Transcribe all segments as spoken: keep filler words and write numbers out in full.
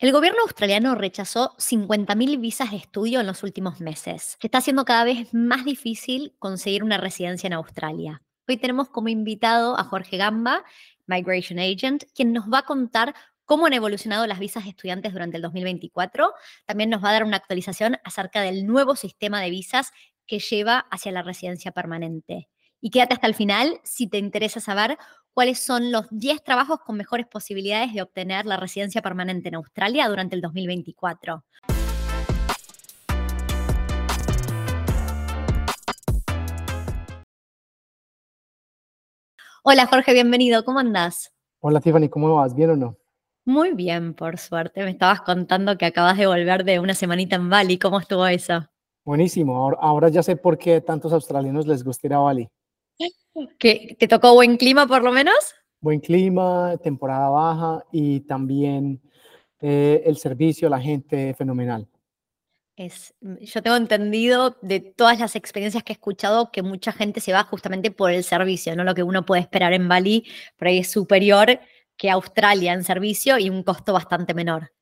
El gobierno australiano rechazó cincuenta mil visas de estudio en los últimos meses. Se está haciendo cada vez más difícil conseguir una residencia en Australia. Hoy tenemos como invitado a Jorge Gamba, Migration Agent, quien nos va a contar cómo han evolucionado las visas de estudiantes durante el dos mil veinticuatro. También nos va a dar una actualización acerca del nuevo sistema de visas que lleva hacia la residencia permanente. Y quédate hasta el final si te interesa saber cuáles son los diez trabajos con mejores posibilidades de obtener la residencia permanente en Australia durante el dos mil veinticuatro. Hola Jorge, bienvenido, ¿cómo andás? Hola Tiffany, ¿cómo vas? ¿Bien o no? Muy bien, por suerte. Me estabas contando que acabas de volver de una semanita en Bali. ¿Cómo estuvo eso? Buenísimo, ahora, ahora ya sé por qué tantos australianos les gusta ir a Bali. ¿Que te tocó buen clima por lo menos? Buen clima, temporada baja y también eh, el servicio, la gente fenomenal. Es, yo tengo entendido de todas las experiencias que he escuchado que mucha gente se va justamente por el servicio, ¿no? Lo que uno puede esperar en Bali, por ahí es superior que Australia en servicio y un costo bastante menor.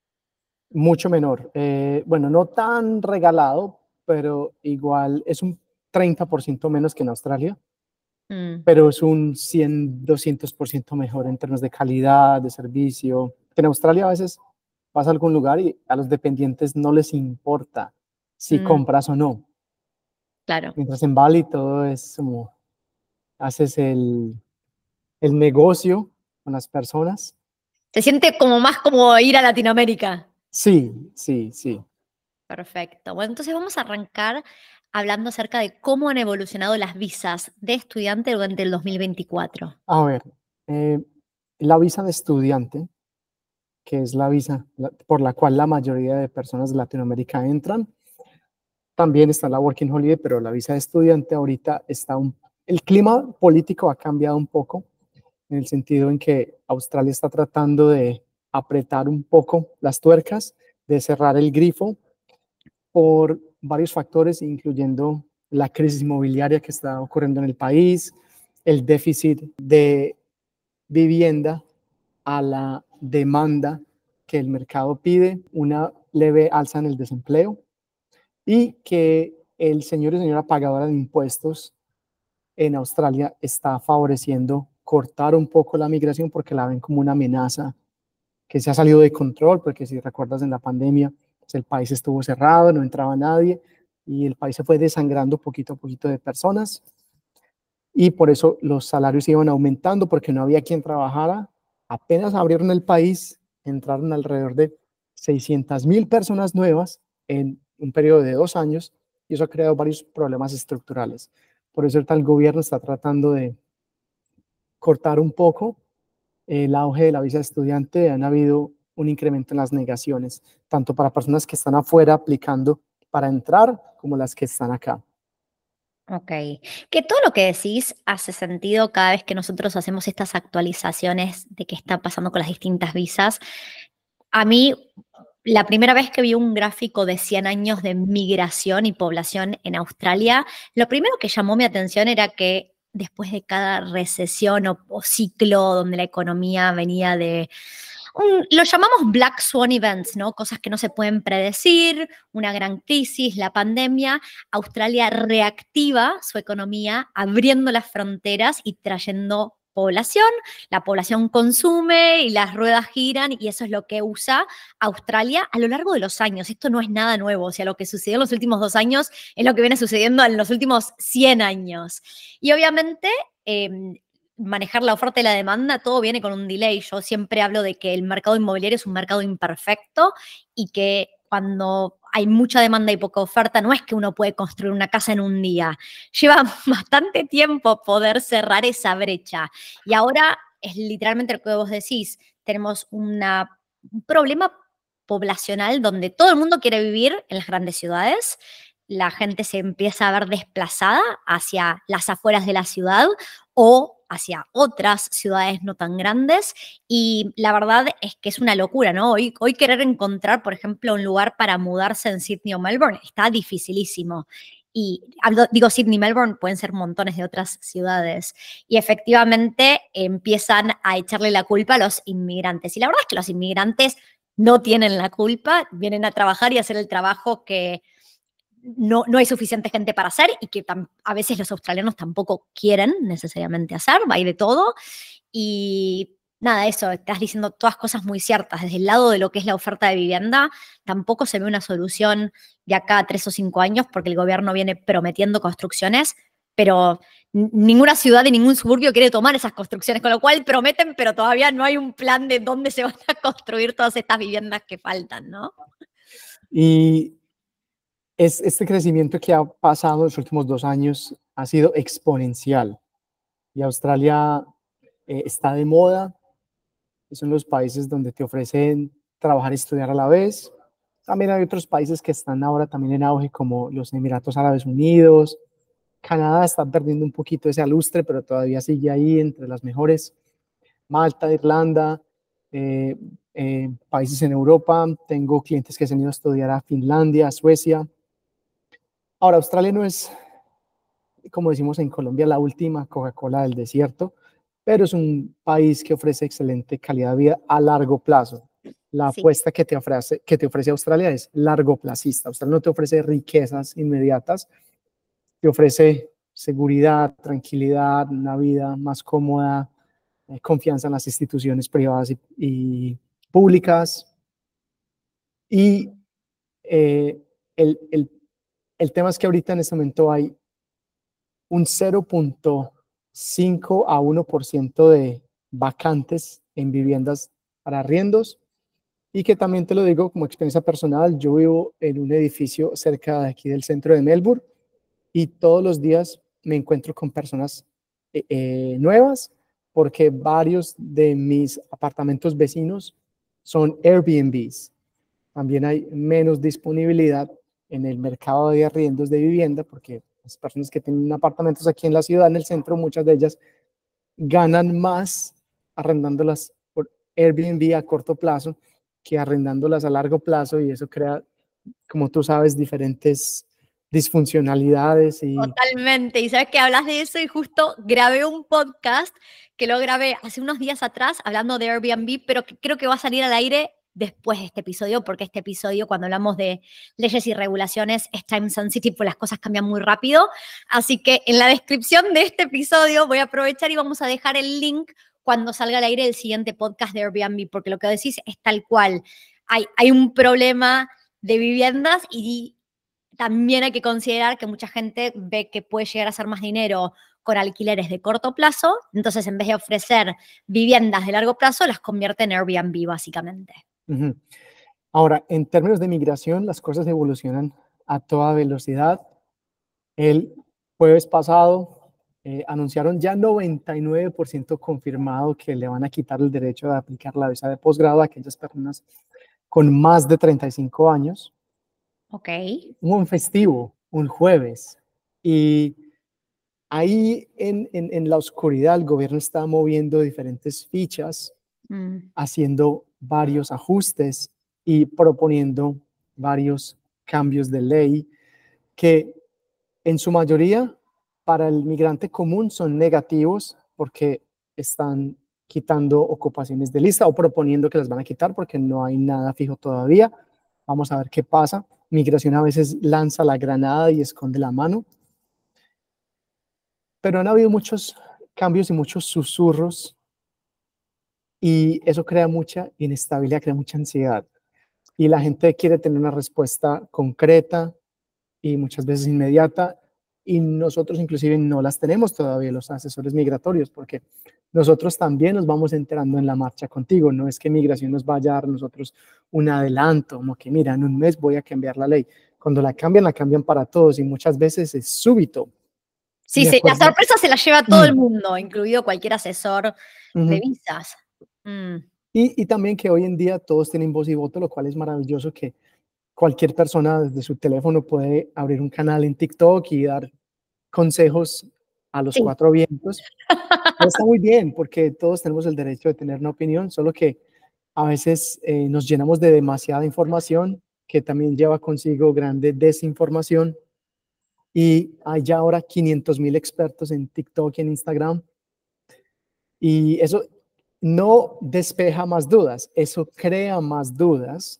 Mucho menor. Eh, bueno, no tan regalado, pero igual es un treinta por ciento menos que en Australia, Mm, pero es un cien, doscientos por ciento mejor en términos de calidad, de servicio. En Australia a veces vas a algún lugar y a los dependientes no les importa si mm, compras o no. claro. Mientras en Bali todo es como haces el, el negocio con las personas. Se siente como más como ir a Latinoamérica. Sí, sí, sí. Perfecto. Bueno, entonces vamos a arrancar hablando acerca de cómo han evolucionado las visas de estudiante durante el dos mil veinticuatro. A ver, eh, la visa de estudiante, que es la visa la- por la cual la mayoría de personas de Latinoamérica entran, también está la Working Holiday, pero la visa de estudiante ahorita está un... El clima político ha cambiado un poco, en el sentido en que Australia está tratando de apretar un poco las tuercas, de cerrar el grifo por varios factores, incluyendo la crisis inmobiliaria que está ocurriendo en el país, el déficit de vivienda a la demanda que el mercado pide, una leve alza en el desempleo y que el señor y señora pagadora de impuestos en Australia está favoreciendo cortar un poco la migración porque la ven como una amenaza que se ha salido de control, porque si recuerdas en la pandemia, pues el país estuvo cerrado, no entraba nadie y el país se fue desangrando poquito a poquito de personas y por eso los salarios iban aumentando porque no había quien trabajara. Apenas abrieron el país, entraron alrededor de seiscientas mil personas nuevas en un periodo de dos años y eso ha creado varios problemas estructurales. Por eso el gobierno está tratando de cortar un poco el auge de la visa de estudiante. Han habido un incremento en las negaciones, tanto para personas que están afuera aplicando para entrar como las que están acá. Ok. Que todo lo que decís hace sentido cada vez que nosotros hacemos estas actualizaciones de qué está pasando con las distintas visas. A mí, la primera vez que vi un gráfico de cien años de migración y población en Australia, lo primero que llamó mi atención era que después de cada recesión o, o ciclo donde la economía venía de un- lo llamamos Black Swan Events, ¿no? Cosas que no se pueden predecir, una gran crisis, la pandemia. Australia reactiva su economía abriendo las fronteras y trayendo población. La población consume y las ruedas giran y eso es lo que usa Australia a lo largo de los años. Esto no es nada nuevo, o sea, lo que sucedió en los últimos dos años es lo que viene sucediendo en los últimos cien años. Y obviamente... em, manejar la oferta y la demanda, todo viene con un delay. Yo siempre hablo de que el mercado inmobiliario es un mercado imperfecto y que cuando hay mucha demanda y poca oferta, no es que uno puede construir una casa en un día. Lleva bastante tiempo poder cerrar esa brecha. Y ahora es literalmente lo que vos decís. Tenemos una, un problema poblacional donde todo el mundo quiere vivir en las grandes ciudades. La gente se empieza a ver desplazada hacia las afueras de la ciudad o hacia otras ciudades no tan grandes y la verdad es que es una locura, ¿no? Hoy, hoy querer encontrar, por ejemplo, un lugar para mudarse en Sydney o Melbourne está dificilísimo. Y hablo- digo Sydney, Melbourne, pueden ser montones de otras ciudades. Y efectivamente empiezan a echarle la culpa a los inmigrantes. Y la verdad es que los inmigrantes no tienen la culpa, vienen a trabajar y hacer el trabajo que no, no hay suficiente gente para hacer y que a veces los australianos tampoco quieren necesariamente hacer, hay de todo. Y nada, eso, estás diciendo todas cosas muy ciertas. Desde el lado de lo que es la oferta de vivienda, tampoco se ve una solución de acá a tres o cinco años porque el gobierno viene prometiendo construcciones, pero ninguna ciudad y ningún suburbio quiere tomar esas construcciones, con lo cual prometen, pero todavía no hay un plan de dónde se van a construir todas estas viviendas que faltan, ¿no? Y es, este crecimiento que ha pasado en los últimos dos años ha sido exponencial. Y Australia eh, está de moda. Son los países donde te ofrecen trabajar y estudiar a la vez. También hay otros países que están ahora también en auge, como los Emiratos Árabes Unidos. Canadá está perdiendo un poquito ese lustre, pero todavía sigue ahí entre las mejores. Malta, Irlanda, eh, eh, países en Europa. Tengo clientes que se han ido a estudiar a Finlandia, a Suecia. Ahora, Australia no es, como decimos en Colombia, la última Coca-Cola del desierto, pero es un país que ofrece excelente calidad de vida a largo plazo. La Sí. apuesta que te ofrece, que te ofrece Australia es largo plazista. Australia no te ofrece riquezas inmediatas, te ofrece seguridad, tranquilidad, una vida más cómoda, eh, confianza en las instituciones privadas y, y públicas. Y eh, el, el, el tema es que ahorita en este momento hay un cero punto cinco a uno por ciento de vacantes en viviendas para arriendos, y que también te lo digo como experiencia personal, yo vivo en un edificio cerca de aquí del centro de Melbourne y todos los días me encuentro con personas eh, eh, nuevas porque varios de mis apartamentos vecinos son Airbnbs. También hay menos disponibilidad en el mercado de arriendos de vivienda porque las personas que tienen apartamentos aquí en la ciudad, en el centro, muchas de ellas ganan más arrendándolas por Airbnb a corto plazo que arrendándolas a largo plazo, y eso crea, como tú sabes, diferentes disfuncionalidades. Y Totalmente, y sabes que hablas de eso y justo grabé un podcast que lo grabé hace unos días atrás hablando de Airbnb, pero que creo que va a salir al aire después de este episodio, porque este episodio, cuando hablamos de leyes y regulaciones, es time sensitive, pues las cosas cambian muy rápido. Así que en la descripción de este episodio voy a aprovechar y vamos a dejar el link cuando salga al aire el siguiente podcast de Airbnb, porque lo que decís es tal cual. Hay, hay un problema de viviendas y también hay que considerar que mucha gente ve que puede llegar a hacer más dinero con alquileres de corto plazo, entonces en vez de ofrecer viviendas de largo plazo, las convierte en Airbnb básicamente. uh-huh. Ahora, en términos de migración, las cosas evolucionan a toda velocidad. El jueves pasado eh, anunciaron ya noventa y nueve por ciento confirmado que le van a quitar el derecho de aplicar la visa de posgrado a aquellas personas con más de treinta y cinco años. Ok. Un festivo, un jueves. Y ahí en, en, en la oscuridad el gobierno está moviendo diferentes fichas, mm. haciendo varios ajustes y proponiendo varios cambios de ley que en su mayoría para el migrante común son negativos porque están quitando ocupaciones de lista o proponiendo que las van a quitar porque no hay nada fijo todavía. Vamos a ver qué pasa. Migración a veces lanza la granada y esconde la mano. Pero han habido muchos cambios y muchos susurros y eso crea mucha inestabilidad, crea mucha ansiedad. Y la gente quiere tener una respuesta concreta y muchas veces inmediata, y nosotros inclusive no las tenemos todavía, los asesores migratorios, porque nosotros también nos vamos enterando en la marcha contigo. No es que migración nos vaya a dar nosotros un adelanto, como que mira, en un mes voy a cambiar la ley. Cuando la cambian, la cambian para todos y muchas veces es súbito. Sí, sí, la sorpresa se la lleva todo mm. el mundo, incluido cualquier asesor uh-huh. de visas. Mm. Y, y también que hoy en día todos tienen voz y voto, lo cual es maravilloso, que cualquier persona desde su teléfono puede abrir un canal en TikTok y dar consejos a los sí. cuatro vientos. Está muy bien, porque todos tenemos el derecho de tener una opinión, solo que a veces eh, nos llenamos de demasiada información que también lleva consigo grande desinformación. Y hay ya ahora quinientos mil expertos en TikTok y en Instagram. Y eso no despeja más dudas, eso crea más dudas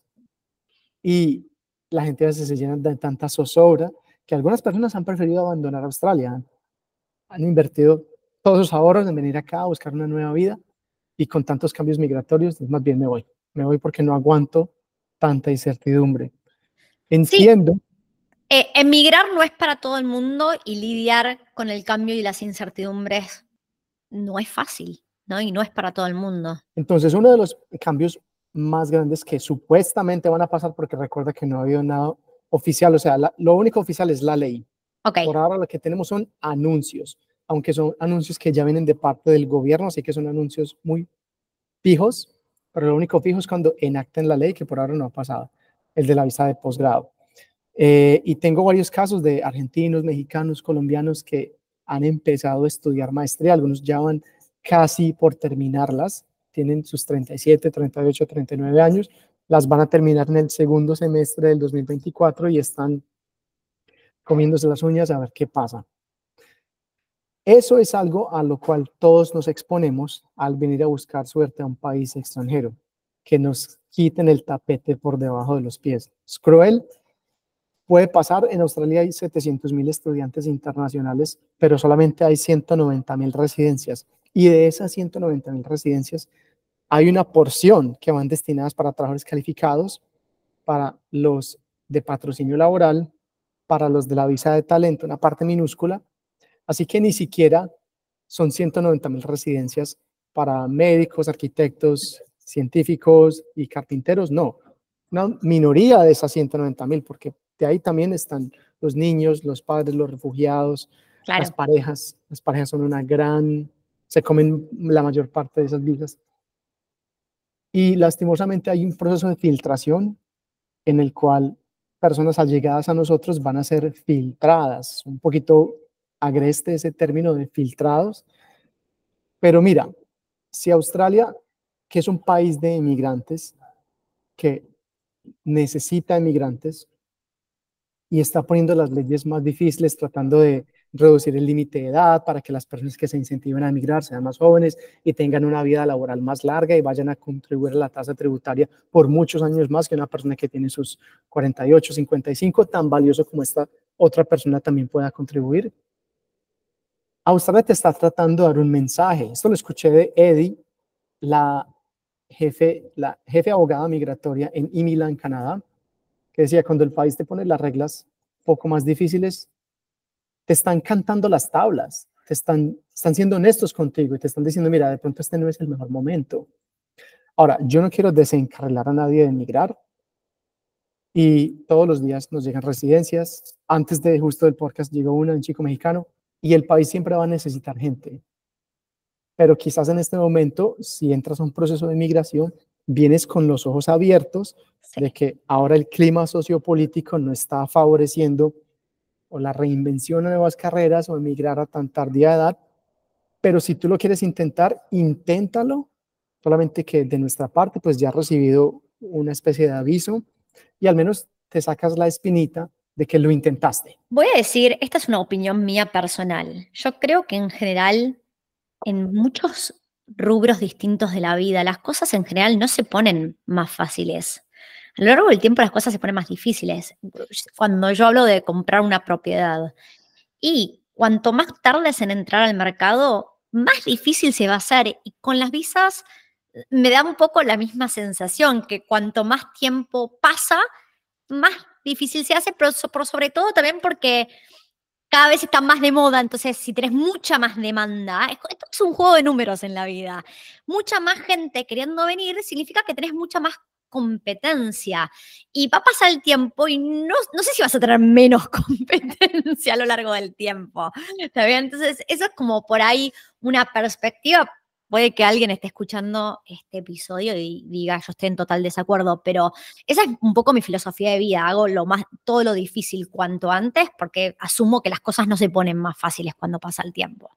y la gente a veces se llena de tanta zozobra que algunas personas han preferido abandonar Australia, han invertido todos sus ahorros en venir acá a buscar una nueva vida y con tantos cambios migratorios, más bien me voy, me voy porque no aguanto tanta incertidumbre. Entiendo. Sí. Eh, emigrar no es para todo el mundo y lidiar con el cambio y las incertidumbres no es fácil, ¿no? Y no es para todo el mundo. Entonces, uno de los cambios más grandes que supuestamente van a pasar, porque recuerda que no ha habido nada oficial, o sea, la, lo único oficial es la ley. Okay. Por ahora lo que tenemos son anuncios, aunque son anuncios que ya vienen de parte del gobierno, así que son anuncios muy fijos, pero lo único fijo es cuando enacten la ley, que por ahora no ha pasado, el de la visa de posgrado. Eh, y tengo varios casos de argentinos, mexicanos, colombianos que han empezado a estudiar maestría, algunos ya van casi por terminarlas, tienen sus treinta y siete, treinta y ocho, treinta y nueve años, las van a terminar en el segundo semestre del dos mil veinticuatro y están comiéndose las uñas a ver qué pasa. Eso es algo a lo cual todos nos exponemos al venir a buscar suerte a un país extranjero, que nos quiten el tapete por debajo de los pies. Es cruel. Puede pasar, en Australia hay setecientos mil estudiantes internacionales, pero solamente hay ciento noventa mil residencias. Y de esas ciento noventa mil residencias, hay una porción que van destinadas para trabajadores calificados, para los de patrocinio laboral, para los de la visa de talento, una parte minúscula. Así que ni siquiera son ciento noventa mil residencias para médicos, arquitectos, científicos y carpinteros, no. Una minoría de esas ciento noventa mil, porque de ahí también están los niños, los padres, los refugiados, claro. las parejas. Las parejas son una gran, se comen la mayor parte de esas visas. Y lastimosamente hay un proceso de filtración en el cual personas allegadas a nosotros van a ser filtradas. Un poquito agreste ese término de filtrados. Pero mira, si Australia, que es un país de emigrantes, que necesita emigrantes, y está poniendo las leyes más difíciles, tratando de reducir el límite de edad para que las personas que se incentiven a emigrar sean más jóvenes y tengan una vida laboral más larga y vayan a contribuir a la tasa tributaria por muchos años más que una persona que tiene sus cuarenta y ocho, cincuenta y cinco, tan valioso como esta otra persona también pueda contribuir. Australia te está tratando de dar un mensaje. Esto lo escuché de Eddie, la jefe, la jefe abogada migratoria en IMILA, en Canadá, que decía, cuando el país te pone las reglas un poco más difíciles, te están cantando las tablas, te están, están siendo honestos contigo y te están diciendo, mira, de pronto este no es el mejor momento. Ahora, yo no quiero desencarrilar a nadie de emigrar y todos los días nos llegan residencias. Antes de justo del podcast llegó una, un chico mexicano, y el país siempre va a necesitar gente. Pero quizás en este momento, si entras a un proceso de migración, vienes con los ojos abiertos sí. de que ahora el clima sociopolítico no está favoreciendo o la reinvención de nuevas carreras o emigrar a tan tardía edad, pero si tú lo quieres intentar, inténtalo, solamente que de nuestra parte pues ya has recibido una especie de aviso y al menos te sacas la espinita de que lo intentaste. Voy a decir, esta es una opinión mía personal. Yo creo que en general, en muchos rubros distintos de la vida, las cosas en general no se ponen más fáciles. A lo largo del tiempo las cosas se ponen más difíciles. Cuando yo hablo de comprar una propiedad y cuanto más tardes en entrar al mercado, más difícil se va a hacer. Y con las visas me da un poco la misma sensación, que cuanto más tiempo pasa, más difícil se hace, pero sobre todo también porque cada vez está más de moda, entonces si tenés mucha más demanda, esto es un juego de números en la vida, mucha más gente queriendo venir significa que tenés mucha más competencia y va a pasar el tiempo y no, no sé si vas a tener menos competencia a lo largo del tiempo, ¿está bien? Entonces eso es como por ahí una perspectiva. Puede que alguien esté escuchando este episodio y diga, yo estoy en total desacuerdo, pero esa es un poco mi filosofía de vida. Hago lo más, todo lo difícil cuanto antes porque asumo que las cosas no se ponen más fáciles cuando pasa el tiempo.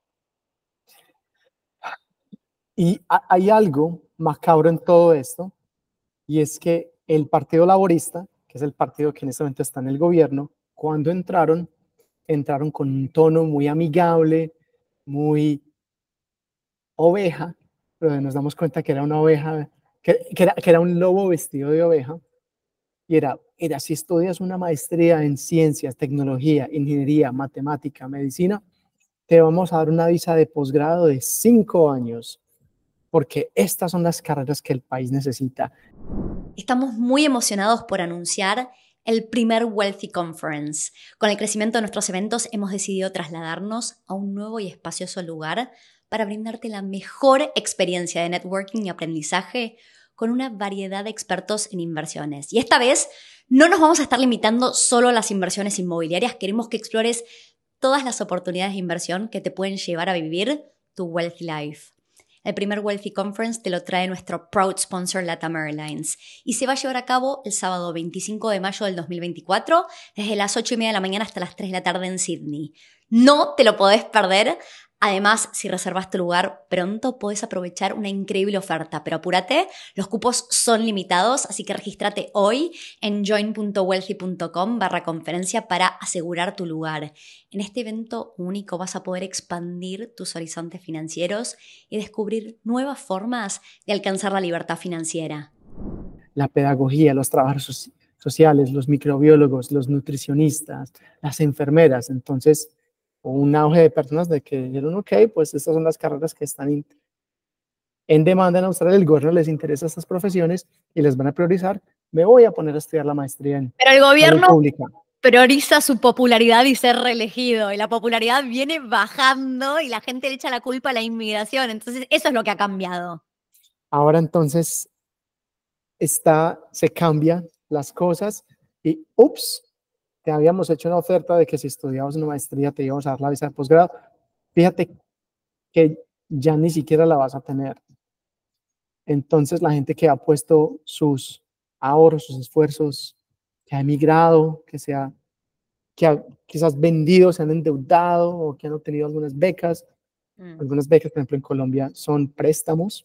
Y hay algo macabro en todo esto, y es que el Partido Laborista, que es el partido que en este momento está en el gobierno, cuando entraron, entraron con un tono muy amigable, muy oveja, pero nos damos cuenta que era una oveja, que, que, era, que era un lobo vestido de oveja, y era, era, si estudias una maestría en ciencias, tecnología, ingeniería, matemática, medicina, te vamos a dar una visa de posgrado de cinco años, porque estas son las carreras que el país necesita. Estamos muy emocionados por anunciar el primer Wealthy Conference. Con el crecimiento de nuestros eventos hemos decidido trasladarnos a un nuevo y espacioso lugar para brindarte la mejor experiencia de networking y aprendizaje con una variedad de expertos en inversiones. Y esta vez no nos vamos a estar limitando solo a las inversiones inmobiliarias, queremos que explores todas las oportunidades de inversión que te pueden llevar a vivir tu Wealthy Life. El primer Wealthy Conference te lo trae nuestro proud sponsor LATAM Airlines y se va a llevar a cabo el sábado veinticinco de mayo del dos mil veinticuatro desde las ocho y media de la mañana hasta las tres de la tarde en Sydney. No te lo podés perder. Además, si reservas tu lugar pronto, podés aprovechar una increíble oferta, pero apúrate, los cupos son limitados, así que regístrate hoy en join.wealthy.com barra conferencia para asegurar tu lugar. En este evento único vas a poder expandir tus horizontes financieros y descubrir nuevas formas de alcanzar la libertad financiera. La pedagogía, los trabajadores sociales, los microbiólogos, los nutricionistas, las enfermeras, entonces un auge de personas de que dijeron, ok, pues estas son las carreras que están en demanda en Australia, el gobierno les interesa estas profesiones y les van a priorizar, me voy a poner a estudiar la maestría en Pero el gobierno pública. Prioriza su popularidad y ser reelegido, y la popularidad viene bajando y la gente le echa la culpa a la inmigración, entonces eso es lo que ha cambiado. Ahora entonces está, se cambian las cosas y ups, te habíamos hecho una oferta de que si estudiabas una maestría te íbamos a dar la visa de posgrado. Fíjate que ya ni siquiera la vas a tener. Entonces la gente que ha puesto sus ahorros, sus esfuerzos, que ha emigrado, que, se ha, que ha quizás vendido, se han endeudado o que han obtenido algunas becas. Mm. Algunas becas, por ejemplo, en Colombia son préstamos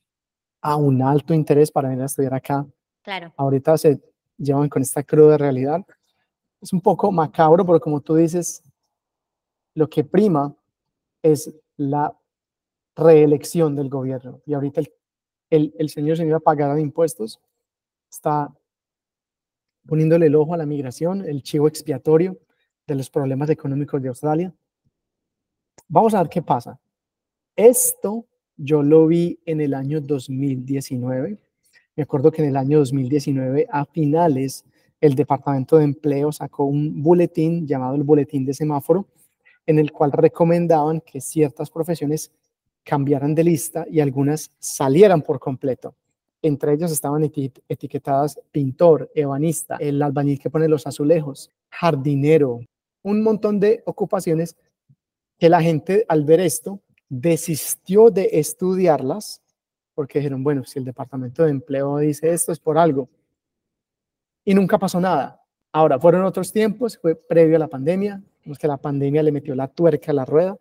a un alto interés para venir a estudiar acá. Claro. Ahorita se llevan con esta cruda realidad. Es un poco macabro, pero como tú dices, lo que prima es la reelección del gobierno. Y ahorita el, el, el señor señora pagada de impuestos está poniéndole el ojo a la migración, el chivo expiatorio de los problemas económicos de Australia. Vamos a ver qué pasa. Esto yo lo vi en el año dos mil diecinueve. Me acuerdo que en el año dos mil diecinueve, a finales, el Departamento de Empleo sacó un boletín llamado el Boletín de Semáforo, en el cual recomendaban que ciertas profesiones cambiaran de lista y algunas salieran por completo. Entre ellas estaban eti etiquetadas pintor, ebanista, el albañil que pone los azulejos, jardinero, un montón de ocupaciones que la gente al ver esto desistió de estudiarlas porque dijeron, bueno, si el Departamento de Empleo dice esto es por algo. Y nunca pasó nada. Ahora, fueron otros tiempos, fue previo a la pandemia, vemos que la pandemia le metió la tuerca a la rueda.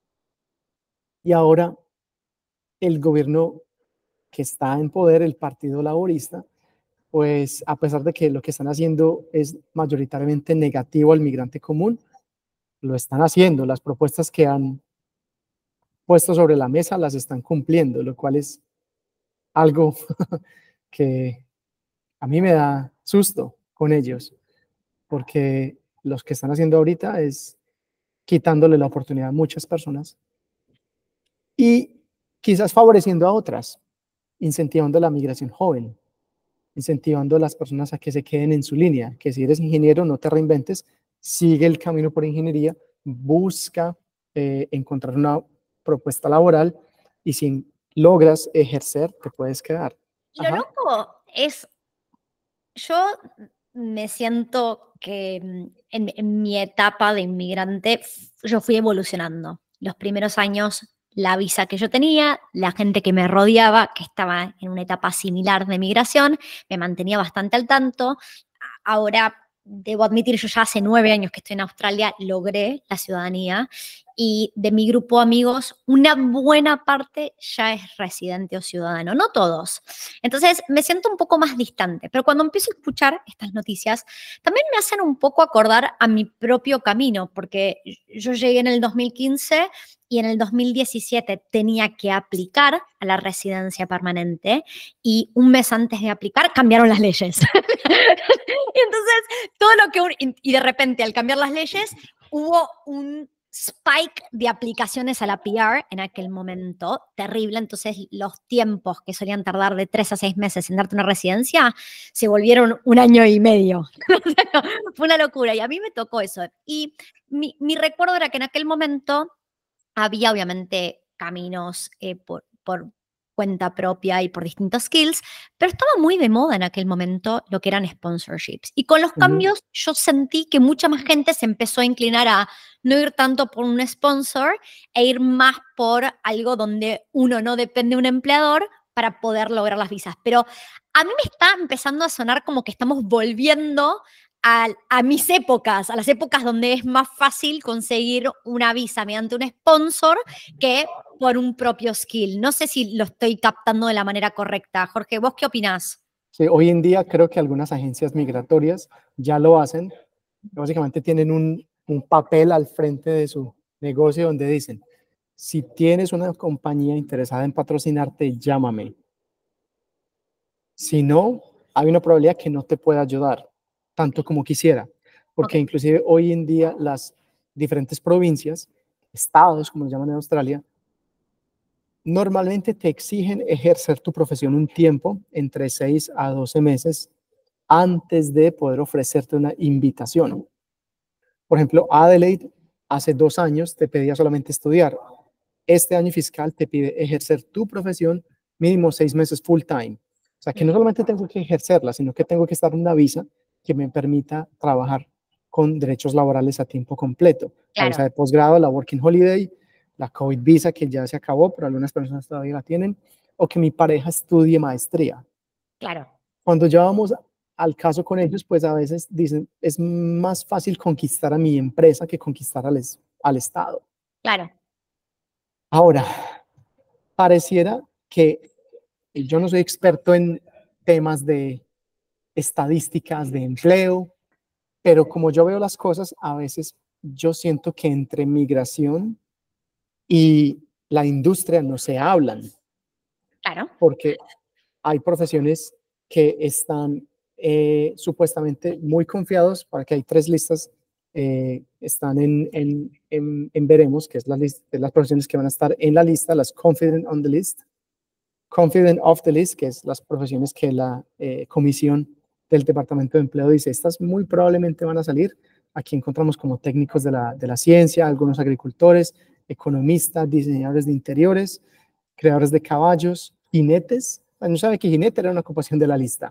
Y ahora el gobierno que está en poder, el Partido Laborista, pues a pesar de que lo que están haciendo es mayoritariamente negativo al migrante común, lo están haciendo. Las propuestas que han puesto sobre la mesa las están cumpliendo, lo cual es algo que a mí me da susto con ellos, porque los que están haciendo ahorita es quitándole la oportunidad a muchas personas y quizás favoreciendo a otras, incentivando la migración joven, incentivando a las personas a que se queden en su línea, que si eres ingeniero no te reinventes, sigue el camino por ingeniería, busca eh, encontrar una propuesta laboral y si logras ejercer te puedes quedar. Lo Ajá. loco es, yo me siento que en, en mi etapa de inmigrante yo fui evolucionando. Los primeros años, la visa que yo tenía, la gente que me rodeaba, que estaba en una etapa similar de migración, me mantenía bastante al tanto. Ahora debo admitir, yo ya hace nueve años que estoy en Australia, logré la ciudadanía y de mi grupo de amigos, una buena parte ya es residente o ciudadano, no todos. Entonces me siento un poco más distante, pero cuando empiezo a escuchar estas noticias, también me hacen un poco acordar a mi propio camino, porque yo llegué en el dos mil quince y en el dos mil diecisiete tenía que aplicar a la residencia permanente y un mes antes de aplicar cambiaron las leyes. Y entonces, todo lo que... Un, y de repente, al cambiar las leyes, hubo un spike de aplicaciones a la P R en aquel momento, terrible. Entonces, los tiempos que solían tardar de tres a seis meses en darte una residencia, se volvieron un año y medio. Fue una locura. Y a mí me tocó eso. Y mi, mi recuerdo era que en aquel momento había, obviamente, caminos eh, por... por cuenta propia y por distintos skills, pero estaba muy de moda en aquel momento lo que eran sponsorships. Y con los cambios uh-huh. yo sentí que mucha más gente se empezó a inclinar a no ir tanto por un sponsor e ir más por algo donde uno no depende de un empleador para poder lograr las visas. Pero a mí me está empezando a sonar como que estamos volviendo a, a mis épocas, a las épocas donde es más fácil conseguir una visa mediante un sponsor que por un propio skill. No sé si lo estoy captando de la manera correcta. Jorge, ¿vos qué opinás? Sí, hoy en día creo que algunas agencias migratorias ya lo hacen. Básicamente tienen un, un papel al frente de su negocio donde dicen, si tienes una compañía interesada en patrocinarte, llámame. Si no, hay una probabilidad que no te pueda ayudar tanto como quisiera, porque okay. inclusive hoy en día las diferentes provincias, estados, como lo llaman en Australia, normalmente te exigen ejercer tu profesión un tiempo, entre seis a doce meses, antes de poder ofrecerte una invitación. Por ejemplo, Adelaide hace dos años te pedía solamente estudiar. Este año fiscal te pide ejercer tu profesión mínimo seis meses full time. O sea, que no solamente tengo que ejercerla, sino que tengo que estar en una visa que me permita trabajar con derechos laborales a tiempo completo. Claro. La visa de posgrado, la Working Holiday, la COVID visa que ya se acabó, pero algunas personas todavía la tienen, o que mi pareja estudie maestría. Claro. Cuando ya vamos al caso con ellos, pues a veces dicen, es más fácil conquistar a mi empresa que conquistar al, al Estado. Claro. Ahora, pareciera que yo no soy experto en temas de estadísticas de empleo, pero como yo veo las cosas, a veces yo siento que entre migración y la industria no se hablan. Claro. Porque hay profesiones que están eh, supuestamente muy confiados, para que hay tres listas, eh, están en, en, en, en veremos, que es la lista de las profesiones que van a estar en la lista, las confident on the list, confident of the list, que es las profesiones que la eh, comisión del Departamento de Empleo dice, estas muy probablemente van a salir. Aquí encontramos como técnicos de la, de la ciencia, algunos agricultores, economistas, diseñadores de interiores, creadores de caballos, jinetes. No sabe que jinete era una ocupación de la lista.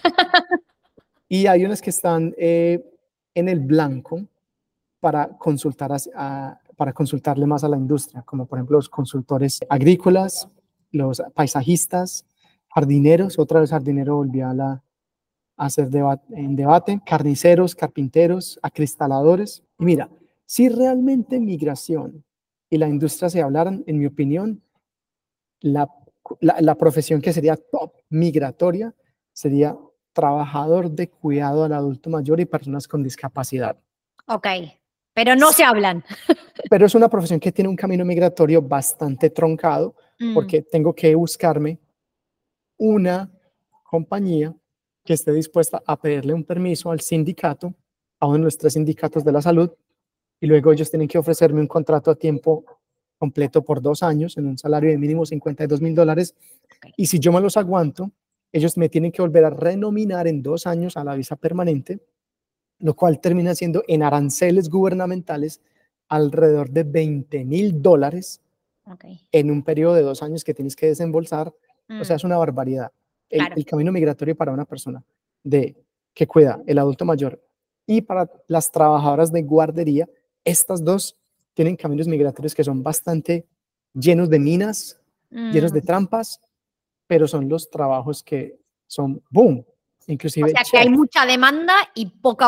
Y hay unas que están eh, en el blanco para, consultar a, a, para consultarle más a la industria, como por ejemplo los consultores agrícolas, los paisajistas, jardineros, otra vez jardinero volvió a, la, a hacer debate, en debate, carniceros, carpinteros, acristaladores. Y mira, si realmente migración y la industria se hablaran, en mi opinión, la, la, la profesión que sería top migratoria sería trabajador de cuidado al adulto mayor y personas con discapacidad. Ok, pero no se hablan. Pero es una profesión que tiene un camino migratorio bastante troncado, mm. porque tengo que buscarme una compañía que esté dispuesta a pedirle un permiso al sindicato, a uno de los tres sindicatos de la salud, y luego ellos tienen que ofrecerme un contrato a tiempo completo por dos años en un salario de mínimo cincuenta y dos mil dólares. Okay. Y si yo me los aguanto, ellos me tienen que volver a renominar en dos años a la visa permanente, lo cual termina siendo en aranceles gubernamentales alrededor de veinte mil dólares okay. en un periodo de dos años que tienes que desembolsar. Mm. O sea, es una barbaridad. El, claro. el camino migratorio para una persona de, que cuida el adulto mayor y para las trabajadoras de guardería, estas dos tienen caminos migratorios que son bastante llenos de minas, mm. llenos de trampas, pero son los trabajos que son boom. Inclusive o sea, chef. Que hay mucha demanda y poca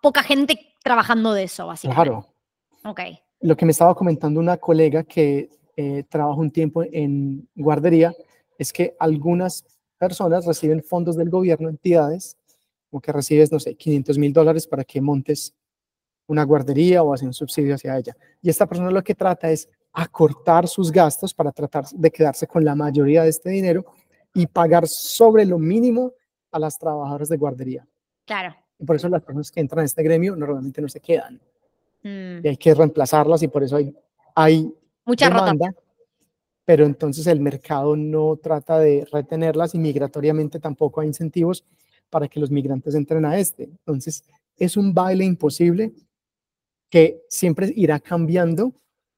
poca gente trabajando de eso, básicamente. Claro. Ok. Lo que me estaba comentando una colega que eh, trabaja un tiempo en guardería es que algunas personas reciben fondos del gobierno, entidades, como que recibes, no sé, quinientos mil dólares para que montes una guardería o hacer un subsidio hacia ella. Y esta persona lo que trata es acortar sus gastos para tratar de quedarse con la mayoría de este dinero y pagar sobre lo mínimo a las trabajadoras de guardería. Claro. Y por eso las personas que entran a este gremio normalmente no se quedan. Mm. Y hay que reemplazarlas y por eso hay, hay Mucha demanda, rotación. pero entonces el mercado no trata de retenerlas y migratoriamente tampoco hay incentivos para que los migrantes entren a este. Entonces es un baile imposible que siempre irá cambiando.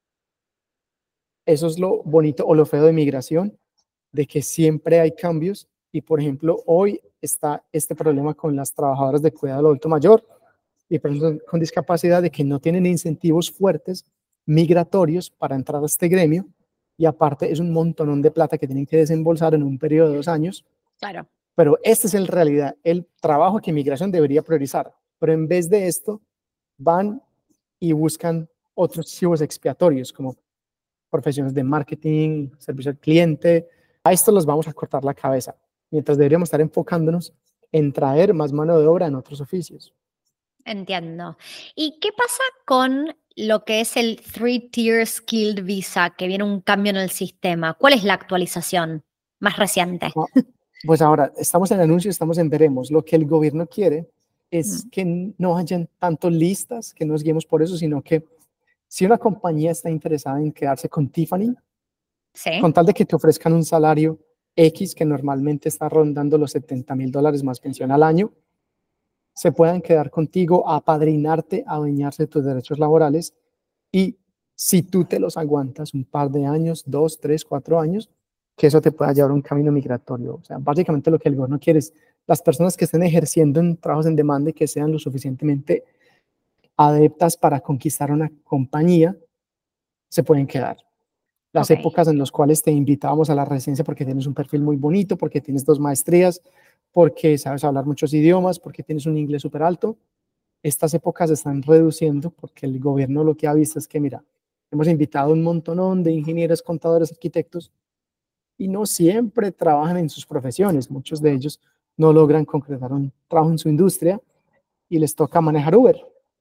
Eso es lo bonito o lo feo de migración, de que siempre hay cambios y, por ejemplo, hoy está este problema con las trabajadoras de cuidado del adulto mayor y personas con discapacidad de que no tienen incentivos fuertes migratorios para entrar a este gremio y aparte es un montonón de plata que tienen que desembolsar en un periodo de dos años. Claro. Pero este es el realidad, el trabajo que migración debería priorizar, pero en vez de esto van y buscan otros chivos expiatorios como profesiones de marketing, servicio al cliente. A esto los vamos a cortar la cabeza, mientras deberíamos estar enfocándonos en traer más mano de obra en otros oficios. Entiendo. ¿Y qué pasa con lo que es el Three-Tier Skilled Visa, que viene un cambio en el sistema? ¿Cuál es la actualización más reciente? Ah, pues ahora, estamos en anuncio, estamos en veremos. Lo que el gobierno quiere es Mm. que no hayan tanto listas, que nos guiemos por eso, sino que si una compañía está interesada en quedarse con Tiffany, Sí. con tal de que te ofrezcan un salario X que normalmente está rondando los setenta mil dólares más pensión al año, se puedan quedar contigo, apadrinarte, adueñarse de tus derechos laborales y si tú te los aguantas un par de años, dos, tres, cuatro años, que eso te pueda llevar a un camino migratorio. O sea, básicamente lo que el gobierno quiere es las personas que estén ejerciendo en trabajos en demanda y que sean lo suficientemente adeptas para conquistar una compañía, se pueden quedar. Las Ok. épocas en las cuales te invitábamos a la residencia porque tienes un perfil muy bonito, porque tienes dos maestrías, porque sabes hablar muchos idiomas, porque tienes un inglés súper alto, estas épocas se están reduciendo porque el gobierno lo que ha visto es que, mira, hemos invitado un montonón de ingenieros, contadores, arquitectos y no siempre trabajan en sus profesiones. Muchos de ellos no logran concretar un trabajo en su industria y les toca manejar Uber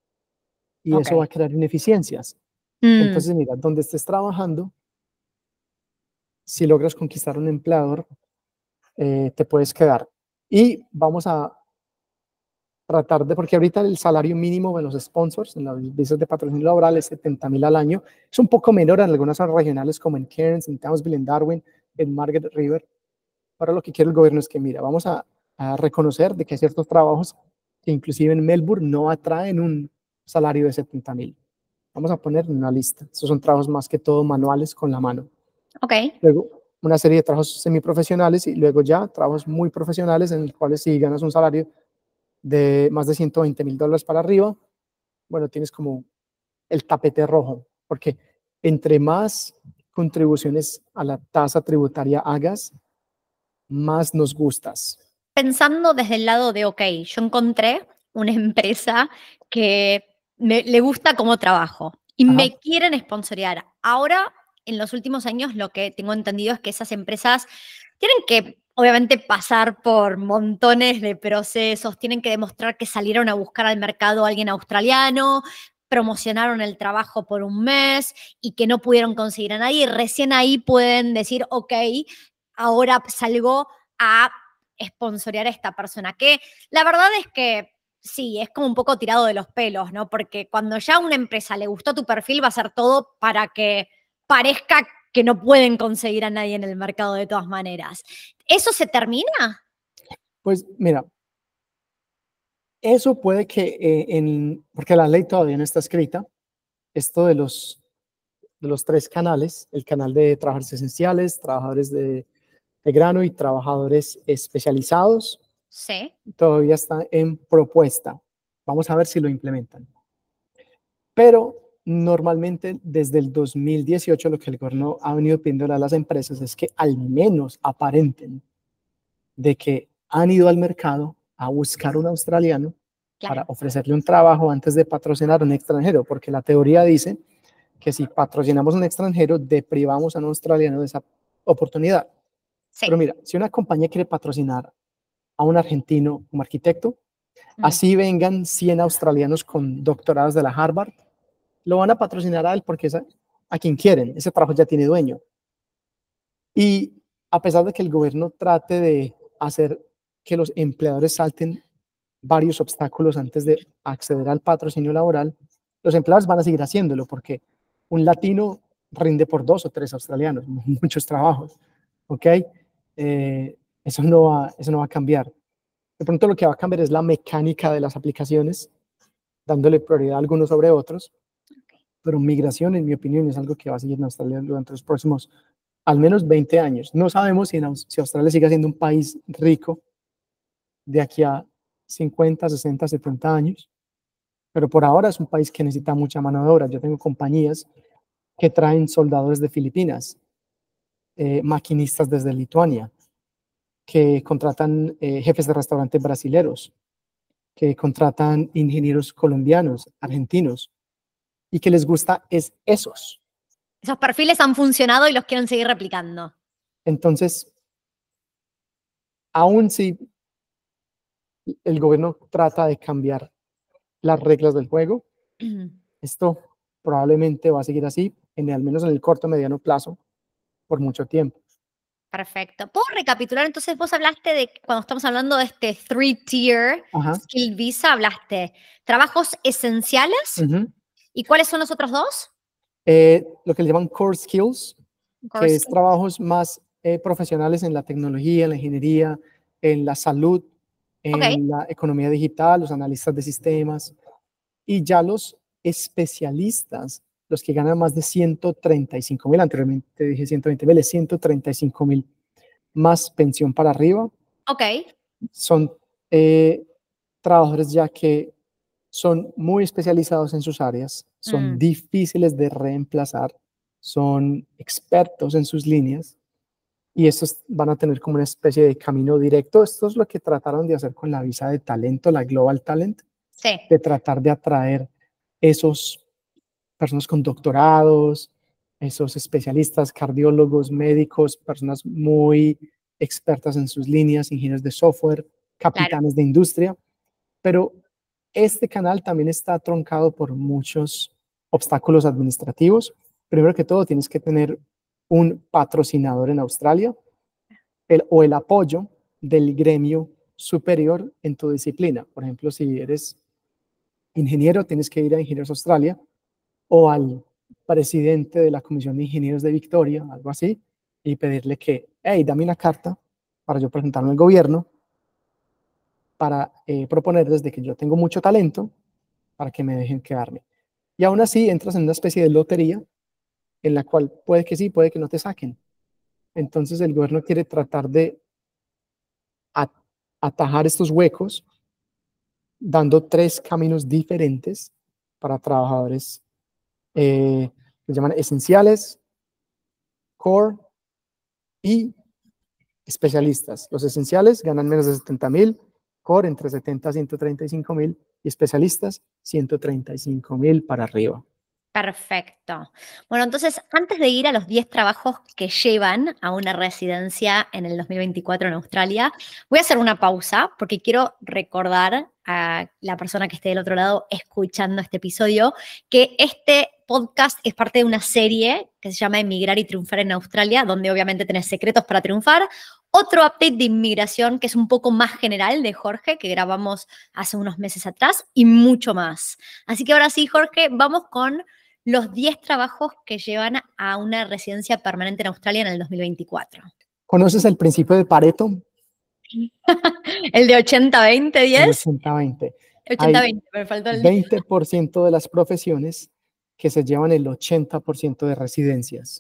y Ok. eso va a crear ineficiencias. Mm. Entonces, mira, donde estés trabajando, si logras conquistar un empleador, eh, te puedes quedar. Y vamos a tratar de, porque ahorita el salario mínimo en los sponsors, en las visas de patrocinio laboral es setenta mil al año. Es un poco menor en algunas zonas regionales como en Cairns, en Townsville, en Darwin, en Margaret River. Ahora lo que quiere el gobierno es que, mira, vamos a, a reconocer de que hay ciertos trabajos que inclusive en Melbourne no atraen un salario de setenta mil. Vamos a poner en una lista. Estos son trabajos más que todo manuales con la mano. Ok. Luego una serie de trabajos semiprofesionales y luego ya trabajos muy profesionales en los cuales si ganas un salario de más de ciento veinte mil dólares para arriba, bueno, tienes como el tapete rojo, porque entre más contribuciones a la tasa tributaria hagas, más nos gustas. Pensando desde el lado de, ok, yo encontré una empresa que me, le gusta cómo trabajo y Ajá. me quieren sponsorear. Ahora, en los últimos años, lo que tengo entendido es que esas empresas tienen que, obviamente, pasar por montones de procesos, tienen que demostrar que salieron a buscar al mercado a alguien australiano, promocionaron el trabajo por un mes y que no pudieron conseguir a nadie. Y recién ahí pueden decir, ok, ahora salgo a sponsorear a esta persona, que la verdad es que sí, es como un poco tirado de los pelos, ¿no? Porque cuando ya a una empresa le gustó tu perfil, va a hacer todo para que parezca que no pueden conseguir a nadie en el mercado de todas maneras. ¿Eso se termina? Pues mira, eso puede que, eh, en, porque la ley todavía no está escrita, esto de los, de los tres canales, el canal de trabajadores esenciales, trabajadores de, de grano y trabajadores especializados, Sí. todavía está en propuesta. Vamos a ver si lo implementan. Pero normalmente desde el dos mil dieciocho lo que el gobierno ha venido pidiendo a las empresas es que al menos aparenten de que han ido al mercado a buscar un australiano Claro. para ofrecerle un trabajo antes de patrocinar a un extranjero, porque la teoría dice que si patrocinamos a un extranjero, deprivamos a un australiano de esa oportunidad. Sí. Pero mira, si una compañía quiere patrocinar a un argentino como arquitecto, Mm. así vengan cien australianos con doctorados de la Harvard, lo van a patrocinar a él porque es a, a quien quieren, ese trabajo ya tiene dueño. Y a pesar de que el gobierno trate de hacer que los empleadores salten varios obstáculos antes de acceder al patrocinio laboral, los empleadores van a seguir haciéndolo porque un latino rinde por dos o tres australianos, muchos trabajos, ¿ok? Eh, eso, no va, eso no va a cambiar. De pronto lo que va a cambiar es la mecánica de las aplicaciones, dándole prioridad a algunos sobre otros, pero migración, en mi opinión, es algo que va a seguir en Australia durante los próximos al menos veinte años. No sabemos si, en, si Australia sigue siendo un país rico de aquí a cincuenta, sesenta, setenta años, pero por ahora es un país que necesita mucha mano de obra. Yo tengo compañías que traen soldados de Filipinas, eh, maquinistas desde Lituania, que contratan eh, jefes de restaurantes brasileros, que contratan ingenieros colombianos, argentinos, y que les gusta es esos. Esos perfiles han funcionado y los quieren seguir replicando. Entonces, aún si el gobierno trata de cambiar las reglas del juego, esto probablemente va a seguir así, en, al menos en el corto mediano plazo, por mucho tiempo. Perfecto. ¿Puedo recapitular? Entonces vos hablaste de, cuando estamos hablando de este three-tier skill visa, hablaste trabajos esenciales. Uh-huh. ¿Y cuáles son los otros dos? Eh, lo que le llaman core skills, Core que skills. es trabajos más eh, profesionales en la tecnología, en la ingeniería, en la salud, en Okay. la economía digital, los analistas de sistemas. Y ya los especialistas, los que ganan más de ciento treinta y cinco mil, anteriormente dije ciento veinte mil, es ciento treinta y cinco mil más pensión para arriba. Ok. Son eh, trabajadores ya que son muy especializados en sus áreas, son Mm. difíciles de reemplazar, son expertos en sus líneas y estos van a tener como una especie de camino directo. Esto es lo que trataron de hacer con la visa de talento, la Global Talent, Sí. de tratar de atraer esos personas con doctorados, esos especialistas, cardiólogos, médicos, personas muy expertas en sus líneas, ingenieros de software, capitanes Claro. de industria, pero este canal también está troncado por muchos obstáculos administrativos. Primero que todo, tienes que tener un patrocinador en Australia el, o el apoyo del gremio superior en tu disciplina. Por ejemplo, si eres ingeniero, tienes que ir a Ingenieros Australia o al presidente de la Comisión de Ingenieros de Victoria, algo así, y pedirle que, hey, dame una carta para yo presentarme al gobierno para eh, proponerles de que yo tengo mucho talento para que me dejen quedarme. Y aún así entras en una especie de lotería en la cual puede que sí, puede que no te saquen. Entonces el gobierno quiere tratar de at atajar estos huecos dando tres caminos diferentes para trabajadores eh, que se llaman esenciales, core y especialistas. Los esenciales ganan menos de setenta mil, core entre setenta a ciento treinta y cinco mil y especialistas ciento treinta y cinco mil para arriba. Perfecto. Bueno, entonces, antes de ir a los diez trabajos que llevan a una residencia en el dos mil veinticuatro en Australia, voy a hacer una pausa porque quiero recordar a la persona que esté del otro lado escuchando este episodio que este podcast es parte de una serie que se llama Emigrar y Triunfar en Australia, donde obviamente tenés secretos para triunfar. Otro update de inmigración que es un poco más general de Jorge, que grabamos hace unos meses atrás, y mucho más. Así que ahora sí, Jorge, vamos con los diez trabajos que llevan a una residencia permanente en Australia en el dos mil veinticuatro. ¿Conoces el principio de Pareto? ¿El de ochenta veinte diez? El ochenta veinte. ochenta veinte, me faltó el veinte por ciento de las profesiones que se llevan el ochenta por ciento de residencias.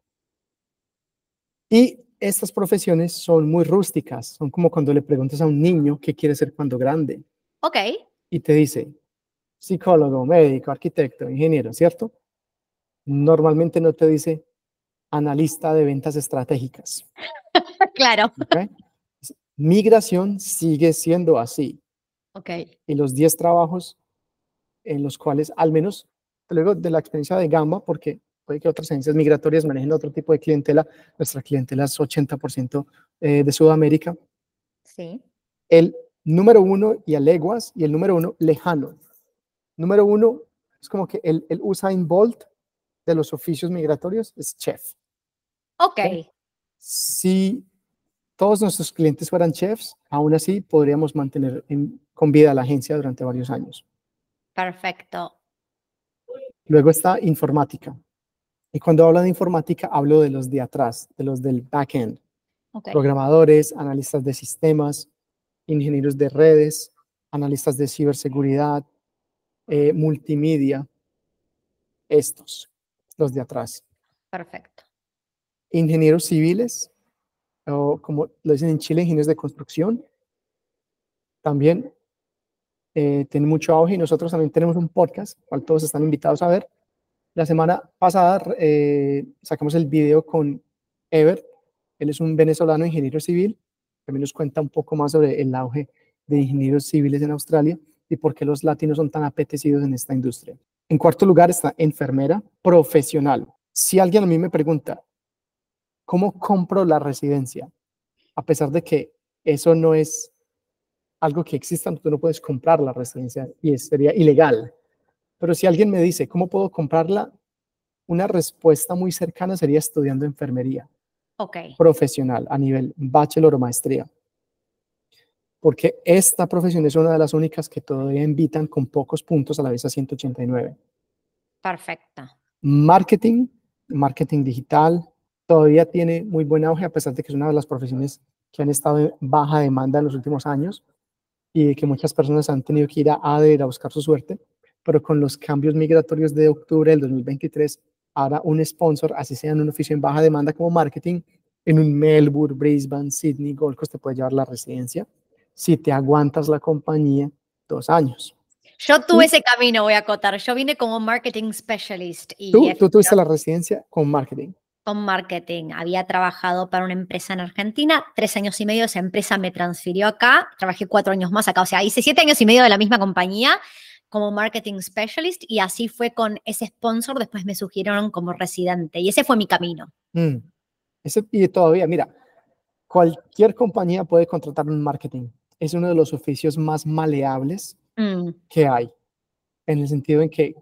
Y estas profesiones son muy rústicas, son como cuando le preguntas a un niño qué quiere ser cuando grande. Ok. Y te dice psicólogo, médico, arquitecto, ingeniero, ¿cierto? Normalmente no te dice analista de ventas estratégicas. Claro. ¿Okay? Migración sigue siendo así. Ok. Y los diez trabajos en los cuales, al menos, luego de la experiencia de Gamba, porque puede que otras agencias migratorias manejen otro tipo de clientela, nuestra clientela es ochenta por ciento eh, de Sudamérica. Sí. El número uno y a leguas, y el número uno lejano. Número uno es como que el, el Usain Bolt de los oficios migratorios es chef. Ok. ¿Sí? Si todos nuestros clientes fueran chefs, aún así podríamos mantener en, con vida la agencia durante varios años. Perfecto. Luego está informática. Y cuando hablo de informática, hablo de los de atrás, de los del backend. Ok. Programadores, analistas de sistemas, ingenieros de redes, analistas de ciberseguridad, eh, multimedia, estos, los de atrás. Perfecto. Ingenieros civiles, o como lo dicen en Chile, ingenieros de construcción, también eh, tienen mucho auge y nosotros también tenemos un podcast, cual todos están invitados a ver. La semana pasada eh, sacamos el video con Ever, él es un venezolano ingeniero civil, también nos cuenta un poco más sobre el auge de ingenieros civiles en Australia y por qué los latinos son tan apetecidos en esta industria. En cuarto lugar está enfermera profesional. Si alguien a mí me pregunta, ¿cómo compro la residencia? A pesar de que eso no es algo que exista, tú no puedes comprar la residencia y sería ilegal. Pero si alguien me dice, ¿cómo puedo comprarla? Una respuesta muy cercana sería estudiando enfermería. Ok. Profesional, a nivel bachelor o maestría. Porque esta profesión es una de las únicas que todavía invitan con pocos puntos a la visa ciento ochenta y nueve. Perfecto. Marketing, marketing digital, todavía tiene muy buen auge, a pesar de que es una de las profesiones que han estado en baja demanda en los últimos años y de que muchas personas han tenido que ir a A D E R a buscar su suerte, pero con los cambios migratorios de octubre del dos mil veintitrés, ahora un sponsor, así sea en un oficio en baja demanda como marketing, en un Melbourne, Brisbane, Sydney, Gold Coast te puede llevar la residencia si te aguantas la compañía dos años. Yo tuve ese camino, voy a acotar. Yo vine como marketing specialist y ¿Tú, tú tuviste la residencia con marketing? Con marketing. Había trabajado para una empresa en Argentina, tres años y medio, esa empresa me transfirió acá, trabajé cuatro años más acá, o sea, hice siete años y medio de la misma compañía como marketing specialist y así fue con ese sponsor, después me sugirieron como residente y ese fue mi camino. Mm. Ese, y todavía, mira, cualquier compañía puede contratar un marketing. Es uno de los oficios más maleables mm. que hay, en el sentido en que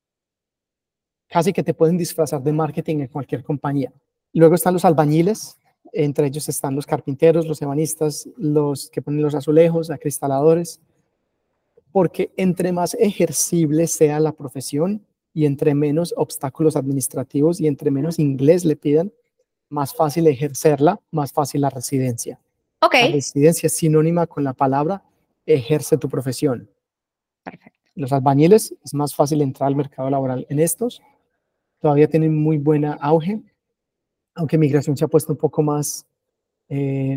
casi que te pueden disfrazar de marketing en cualquier compañía. Luego están los albañiles, entre ellos están los carpinteros, los ebanistas, los que ponen los azulejos, acristaladores, porque entre más ejercible sea la profesión y entre menos obstáculos administrativos y entre menos inglés le pidan, más fácil ejercerla, más fácil la residencia. Okay. La residencia es sinónima con la palabra ejerce tu profesión. Perfecto. Los albañiles es más fácil entrar al mercado laboral en estos. Todavía tienen muy buena auge, aunque migración se ha puesto un poco más eh,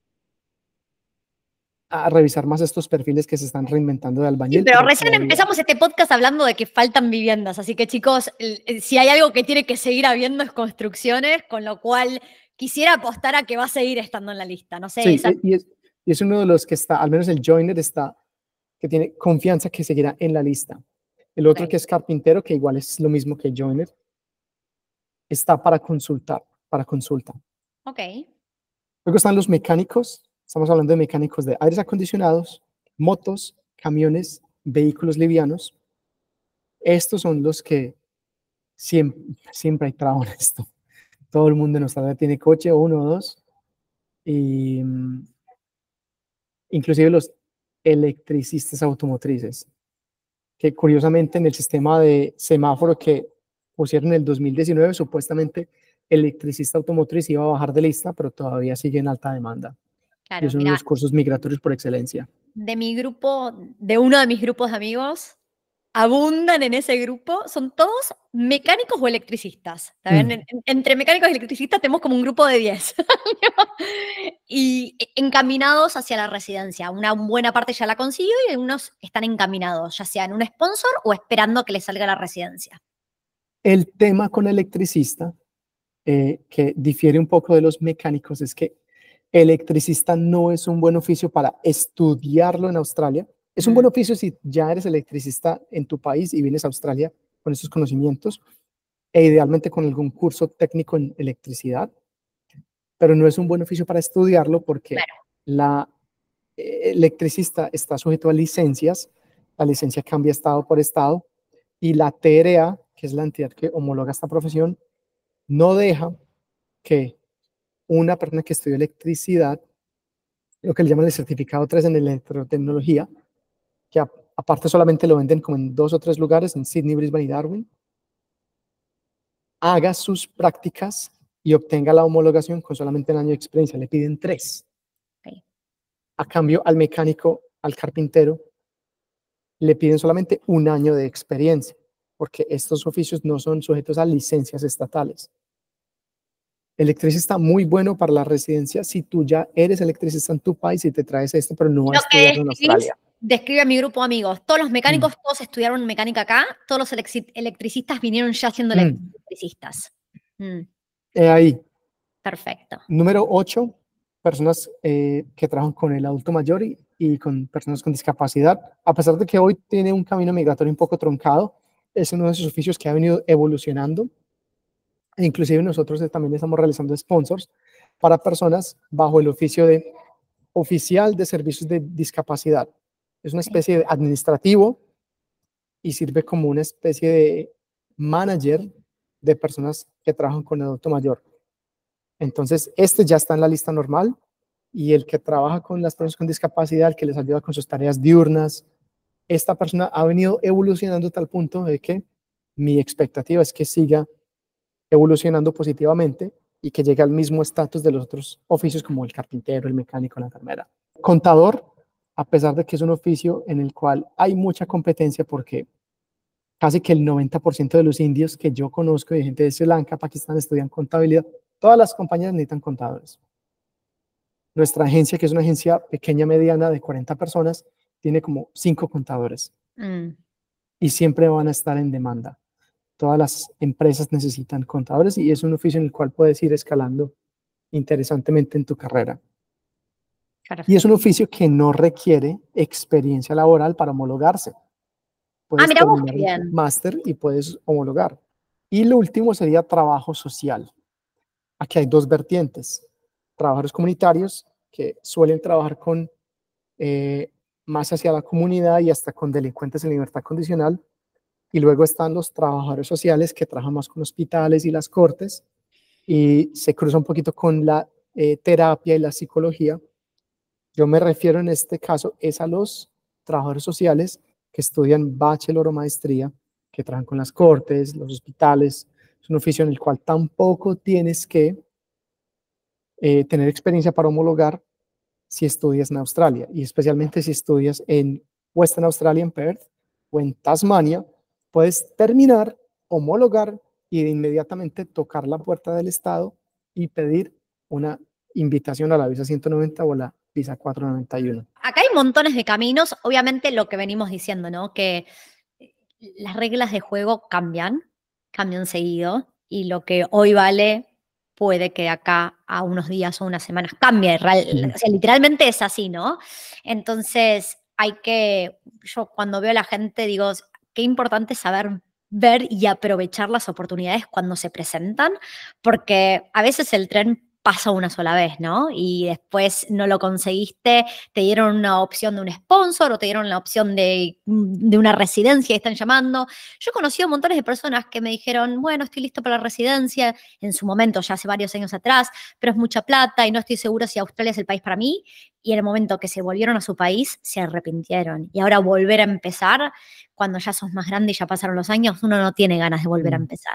a revisar más estos perfiles que se están reinventando de albañil. Sí, pero, pero recién todavía... empezamos este podcast hablando de que faltan viviendas, así que chicos, si hay algo que tiene que seguir habiendo es construcciones, con lo cual quisiera apostar a que va a seguir estando en la lista, no sé. Sí, esa... y, es, y es uno de los que está, al menos el joiner está, que tiene confianza que seguirá en la lista. El otro okay. que es carpintero, que igual es lo mismo que joiner, está para consultar, para consulta. Ok. Luego están los mecánicos, estamos hablando de mecánicos de aires acondicionados, motos, camiones, vehículos livianos. Estos son los que siempre, siempre hay trabajo en esto. Todo el mundo en Australia tiene coche, uno o dos, y um, inclusive los electricistas automotrices, que curiosamente en el sistema de semáforo que pusieron en el dos mil diecinueve, supuestamente electricista automotriz iba a bajar de lista, pero todavía sigue en alta demanda. Claro, y es uno de los cursos migratorios por excelencia. De mi grupo, de uno de mis grupos de amigos, abundan en ese grupo, son todos mecánicos o electricistas. Mm. En, entre mecánicos y electricistas tenemos como un grupo de diez. Y encaminados hacia la residencia. Una buena parte ya la consiguió y algunos están encaminados, ya sea en un sponsor o esperando que les salga la residencia. El tema con electricista, eh, que difiere un poco de los mecánicos, es que electricista no es un buen oficio para estudiarlo en Australia, Es un buen oficio si ya eres electricista en tu país y vienes a Australia con esos conocimientos, e idealmente con algún curso técnico en electricidad, pero no es un buen oficio para estudiarlo porque Claro. la eh, electricista está sujeto a licencias, la licencia cambia estado por estado, y la T R A, que es la entidad que homologa esta profesión, no deja que una persona que estudió electricidad, lo que le llaman el certificado tres en electrotecnología, que a, aparte solamente lo venden como en dos o tres lugares, en Sydney, Brisbane y Darwin, haga sus prácticas y obtenga la homologación con solamente un año de experiencia. Le piden tres. Okay. A cambio, al mecánico, al carpintero, le piden solamente un año de experiencia, porque estos oficios no son sujetos a licencias estatales. Electricista muy bueno para la residencia si tú ya eres electricista en tu país y te traes esto, pero no a estudiarlo en Australia. Describe a mi grupo de amigos. Todos los mecánicos, mm. todos estudiaron mecánica acá, todos los electricistas vinieron ya siendo mm. electricistas. Mm. Eh, ahí. Perfecto. Número ocho, personas eh, que trabajan con el adulto mayor y, y con personas con discapacidad. A pesar de que hoy tiene un camino migratorio un poco truncado, es uno de esos oficios que ha venido evolucionando. E inclusive nosotros también estamos realizando sponsors para personas bajo el oficio de oficial de servicios de discapacidad. Es una especie de administrativo y sirve como una especie de manager de personas que trabajan con el adulto mayor. Entonces, este ya está en la lista normal, y el que trabaja con las personas con discapacidad, el que les ayuda con sus tareas diurnas, esta persona ha venido evolucionando a tal punto de que mi expectativa es que siga evolucionando positivamente y que llegue al mismo estatus de los otros oficios como el carpintero, el mecánico, la enfermera. Contador, a pesar de que es un oficio en el cual hay mucha competencia, porque casi que el noventa por ciento de los indios que yo conozco y gente de Sri Lanka, Pakistán, estudian contabilidad. Todas las compañías necesitan contadores. Nuestra agencia, que es una agencia pequeña, mediana, de cuarenta personas, tiene como cinco contadores. Mm. Y siempre van a estar en demanda. Todas las empresas necesitan contadores y es un oficio en el cual puedes ir escalando interesantemente en tu carrera. Perfecto. Y es un oficio que no requiere experiencia laboral para homologarse. Puedes ah, mira vos, terminar un máster y puedes homologar. Y lo último sería trabajo social. Aquí hay dos vertientes. Trabajadores comunitarios que suelen trabajar con eh, más hacia la comunidad y hasta con delincuentes en libertad condicional. Y luego están los trabajadores sociales que trabajan más con hospitales y las cortes y se cruza un poquito con la eh, terapia y la psicología. Yo me refiero en este caso es a los trabajadores sociales que estudian bachelor o maestría, que trabajan con las cortes, los hospitales. Es un oficio en el cual tampoco tienes que eh, tener experiencia para homologar si estudias en Australia, y especialmente si estudias en Western Australia, en Perth, o en Tasmania, puedes terminar, homologar y de inmediatamente tocar la puerta del Estado y pedir una invitación a la visa ciento noventa o la visa cuatrocientos noventa y uno. Acá hay montones de caminos, obviamente lo que venimos diciendo, ¿no? Que las reglas de juego cambian, cambian seguido, y lo que hoy vale puede que acá a unos días o unas semanas cambie. Real, o sea, literalmente es así, ¿no? Entonces hay que, yo cuando veo a la gente digo, qué importante saber ver y aprovechar las oportunidades cuando se presentan, porque a veces el tren pasa una sola vez, ¿no? Y después no lo conseguiste, te dieron una opción de un sponsor o te dieron la opción de, de una residencia y están llamando. Yo he conocido montones de personas que me dijeron, bueno, estoy listo para la residencia, en su momento, ya hace varios años atrás, pero es mucha plata y no estoy segura si Australia es el país para mí. Y en el momento que se volvieron a su país, se arrepintieron. Y ahora volver a empezar, cuando ya sos más grande y ya pasaron los años, uno no tiene ganas de volver a empezar.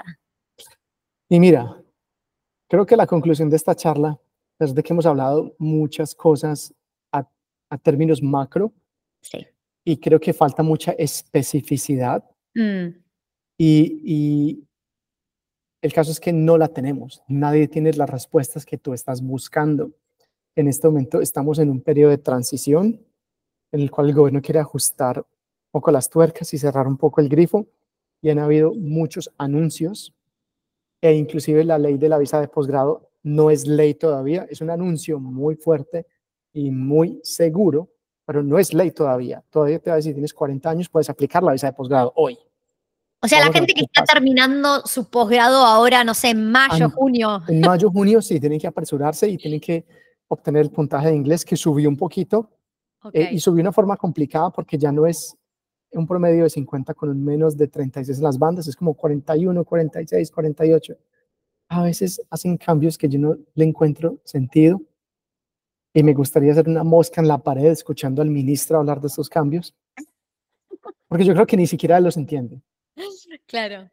Y mira, creo que la conclusión de esta charla es de que hemos hablado muchas cosas a, a términos macro. Sí. Y creo que falta mucha especificidad. Mm. Y, y el caso es que no la tenemos. Nadie tiene las respuestas que tú estás buscando. En este momento estamos en un periodo de transición en el cual el gobierno quiere ajustar un poco las tuercas y cerrar un poco el grifo. Y han habido muchos anuncios. E inclusive la ley de la visa de posgrado no es ley todavía, es un anuncio muy fuerte y muy seguro pero no es ley todavía. Todavía te va a decir, tienes cuarenta años, puedes aplicar la visa de posgrado hoy. O sea, Vamos la a ver gente que qué está pasa. terminando su posgrado ahora, no sé, en mayo, En, junio. en mayo, junio, sí, tienen que apresurarse y tienen que obtener el puntaje de inglés que subió un poquito. Ok. Eh, y subió de una forma complicada porque ya no es un promedio de cincuenta con un menos de treinta y seis en las bandas, es como cuarenta y uno, cuarenta y seis, cuarenta y ocho. A veces hacen cambios que yo no le encuentro sentido y me gustaría hacer una mosca en la pared escuchando al ministro hablar de estos cambios, porque yo creo que ni siquiera él los entiende. Claro.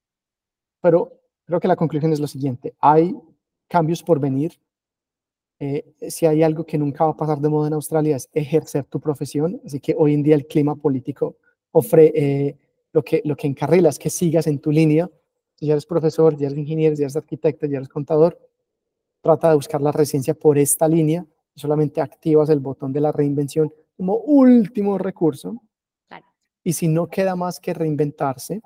Pero creo que la conclusión es lo siguiente: hay cambios por venir. Eh, si hay algo que nunca va a pasar de moda en Australia es ejercer tu profesión, así que hoy en día el clima político ofrece eh, lo, que, lo que encarrila es que sigas en tu línea. Si ya eres profesor, ya eres ingeniero, ya eres arquitecto, ya eres contador, trata de buscar la residencia por esta línea y solamente activas el botón de la reinvención como último recurso. Claro. Y si no queda más que reinventarse,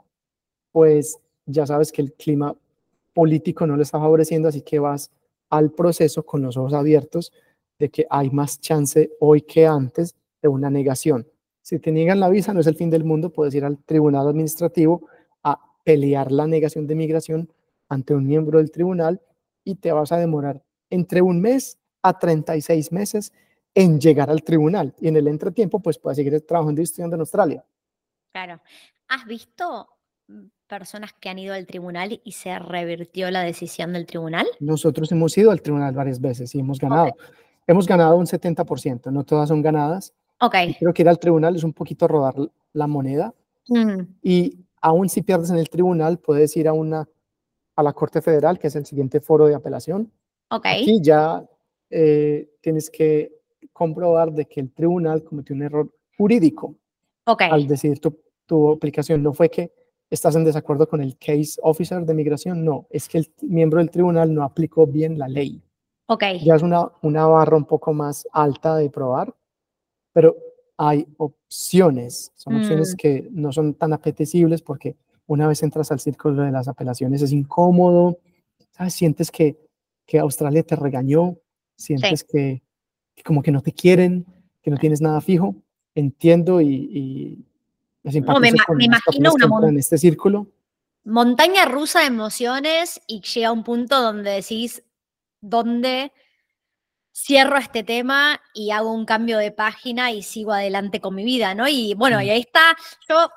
pues ya sabes que el clima político no lo está favoreciendo, así que vas al proceso con los ojos abiertos de que hay más chance hoy que antes de una negación. Si te niegan la visa, no es el fin del mundo, puedes ir al tribunal administrativo a pelear la negación de migración ante un miembro del tribunal y te vas a demorar entre un mes a treinta y seis meses en llegar al tribunal. Y en el entretiempo, pues puedes seguir trabajando y estudiando en Australia. Claro. ¿Has visto personas que han ido al tribunal y se revirtió la decisión del tribunal? Nosotros hemos ido al tribunal varias veces y hemos ganado. Ok. Hemos ganado un setenta por ciento, no todas son ganadas. Ok. Y creo que ir al tribunal es un poquito rodar la moneda. Mm. Y aún si pierdes en el tribunal, puedes ir a, una, a la Corte Federal, que es el siguiente foro de apelación. Ok. Aquí ya eh, tienes que comprobar de que el tribunal cometió un error jurídico Ok. al decidir tu, tu aplicación. No fue que estás en desacuerdo con el case officer de migración, no, es que el miembro del tribunal no aplicó bien la ley. Ok. Ya es una, una barra un poco más alta de probar, pero hay opciones, son opciones Mm. que no son tan apetecibles porque una vez entras al círculo de las apelaciones es incómodo, ¿sabes? Sientes que, que Australia te regañó, sientes Sí. que, que como que no te quieren, que no tienes nada fijo. Entiendo y, y me No, me, simpatizo ima- con me las imagino personas que una entran mon- en este círculo. montaña rusa de emociones y llega un punto donde decís, ¿dónde cierro este tema y hago un cambio de página y sigo adelante con mi vida, ¿no? Y bueno, y ahí está, yo